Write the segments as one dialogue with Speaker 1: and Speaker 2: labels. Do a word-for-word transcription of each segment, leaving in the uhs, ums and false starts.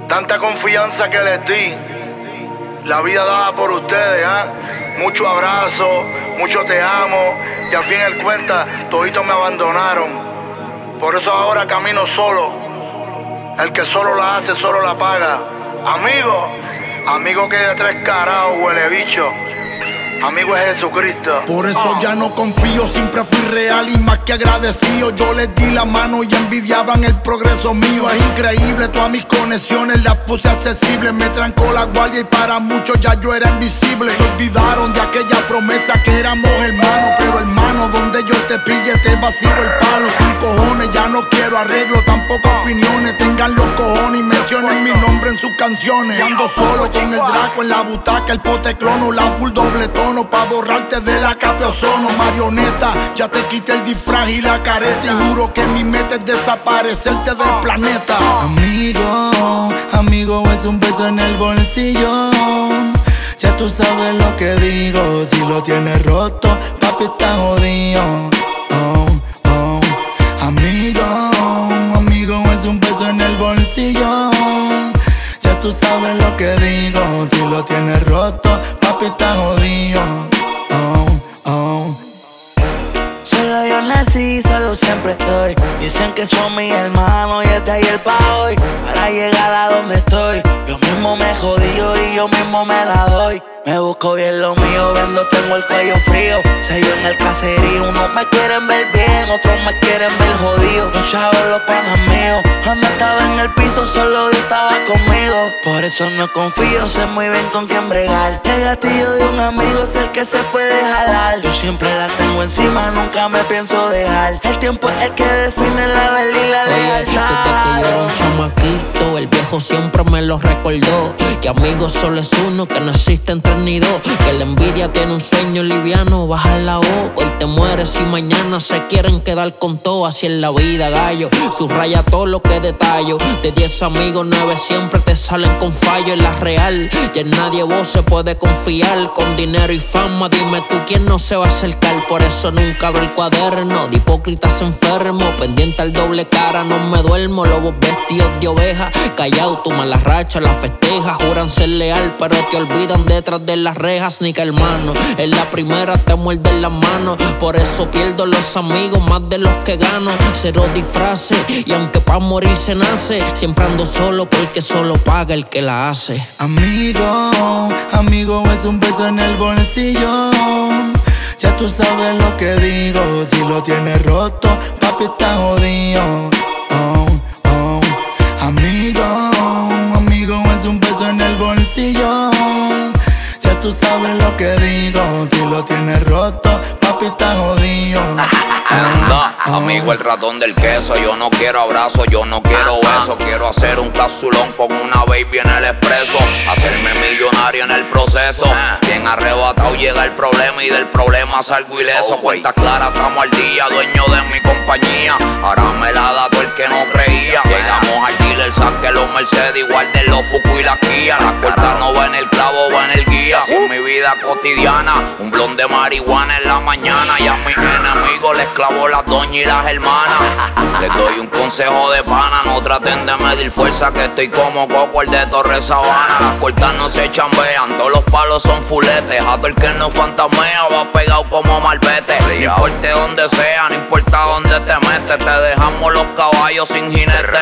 Speaker 1: Tanta confianza que les di, la vida dada por ustedes, ¿ah? Mucho abrazo, mucho te amo, y al fin y al cuenta, toditos me abandonaron. Por eso ahora camino solo. El que solo la hace, solo la paga. Amigo, amigo que de tres carajos, huele bicho. Amigo es Jesucristo.
Speaker 2: Por eso ya no confío, siempre fui real y más que agradecido. Yo les di la mano y envidiaban el progreso mío. Es increíble, todas mis conexiones las puse accesibles. Me trancó la guardia y para muchos ya yo era invisible. Se olvidaron de aquella promesa que éramos hermanos. Pero hermano, donde yo te pille te vacío el palo. Sin cojones, ya no quiero arreglo, tampoco opiniones. Tengan los cojones y mencionen mi nombre en sus canciones. Ando solo con el Draco en la butaca, el pote clono, la full doble tono. Pa' borrarte de la capa de ozono, marioneta. Ya te quité el disfraz y la careta. Y juro que mi meta es desaparecerte del planeta.
Speaker 3: Amigo, amigo es un beso en el bolsillo. Ya tú sabes lo que digo. Si lo tienes roto, papi está jodido. Oh, oh. Amigo, amigo es un beso en el bolsillo. Ya tú sabes lo que digo. Si lo tienes roto, papi está jodido. Oh, oh.
Speaker 4: Solo yo nací, solo siempre estoy. Dicen que son mis hermanos y este ayer pa' hoy. Para llegar a donde estoy, yo mismo me jodío y yo mismo me la doy. Me busco bien lo mío, vendo, tengo el cuello frío. Sello en el caserío, unos me quieren ver bien, otros me quieren ver jodido. Los chavos, los panas míos, cuando estaba en el piso solo yo estaba conmigo. Por eso no confío, sé muy bien con quién bregar. El gatillo de un amigo es el que se puede jalar. Yo siempre la tengo encima, nunca me pienso dejar. El tiempo es el que define la verdad y la lealtad.
Speaker 5: Desde que yo era un chamaquito, el viejo siempre me lo recordó. Que amigos solo es uno, que no existe entre ni dos. Que la envidia tiene un sueño liviano, baja la voz. Hoy te mueres y mañana se quieren quedar con todo. Así es la vida, gallo, subraya todo lo que detallo. De diez amigos, nueve siempre te salen con fallo. En la real, y en nadie vos se puede confiar. Con dinero y fama, dime tú quién no se va a acercar. Por eso nunca abro el cuaderno, de hipócritas enfermo. Pendiente al doble cara, no me duermo. Lobos vestidos de oveja, callado tu mala racha, la festeja. Juran ser leal, pero te olvidan detrás de las rejas. Ni que hermano, en la primera te muerden las manos. Por eso pierdo los amigos más de los que gano. Cero disfraces, y aunque pa' morir se nace, siempre ando solo porque solo paga el que la hace.
Speaker 3: Amigo, amigo es un beso en el bolsillo. Ya tú sabes lo que digo. Si lo tienes roto, papi está jodido. Oh, oh. Amigo, amigo es un beso en el bolsillo. Ya tú sabes lo que digo. Si lo tienes roto, papi está jodido.
Speaker 6: Anda, amigo el ratón del queso. Yo no quiero abrazo, yo no quiero beso. Quiero hacer un capsulón con una baby en el expreso. Hacerme millonario en el proceso. Bien arrebatado llega el problema y del problema salgo ileso. Cuenta clara, estamos al día, dueño de mi compañía. Ahora me la da todo el que no creía. Llegamos al dealer, saque los Mercedes, igual de los Fuku y la Kia. La corta no va en el clavo, va en el guía. Así es mi vida cotidiana, un blon de marihuana en la mañana. Y a mis enemigos les clavo las doñas y las hermanas. Les doy un consejo de pana, no traten de medir fuerza, que estoy como Coco, el de Torre Sabana. Las cortas no se chambean, todos los palos son fuletes. A todo el que no fantasmea va pegado como malvete. No importa donde sea, no importa dónde te metes, te dejamos los caballos sin jinete.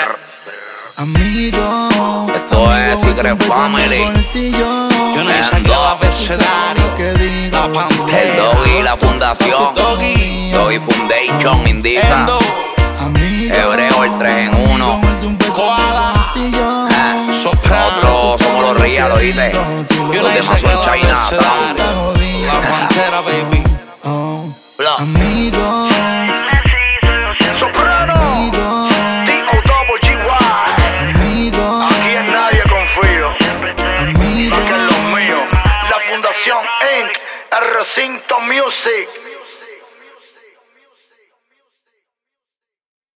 Speaker 3: Amigo,
Speaker 6: esto es Secret Family.
Speaker 4: Yo no saqué el abecedario, la Pantera,
Speaker 6: el Doggy, la fundación
Speaker 4: Doggy,
Speaker 6: Doggy Foundation indica
Speaker 4: Endo,
Speaker 6: Hebreo el tres en uno.
Speaker 4: Koala,
Speaker 6: eh,
Speaker 4: Soprano.
Speaker 6: Nosotros somos los real, ¿oíste? Los demás son Chinatown.
Speaker 4: La Pantera, baby.
Speaker 6: Bla.
Speaker 3: Amigo,
Speaker 1: Soprano,
Speaker 3: amigo,
Speaker 1: D O double G Y.
Speaker 3: amigo,
Speaker 1: Aquí en nadie confío,
Speaker 3: amigo.
Speaker 1: porque es lo mío. La Fundación incorporated. El Recinto Music.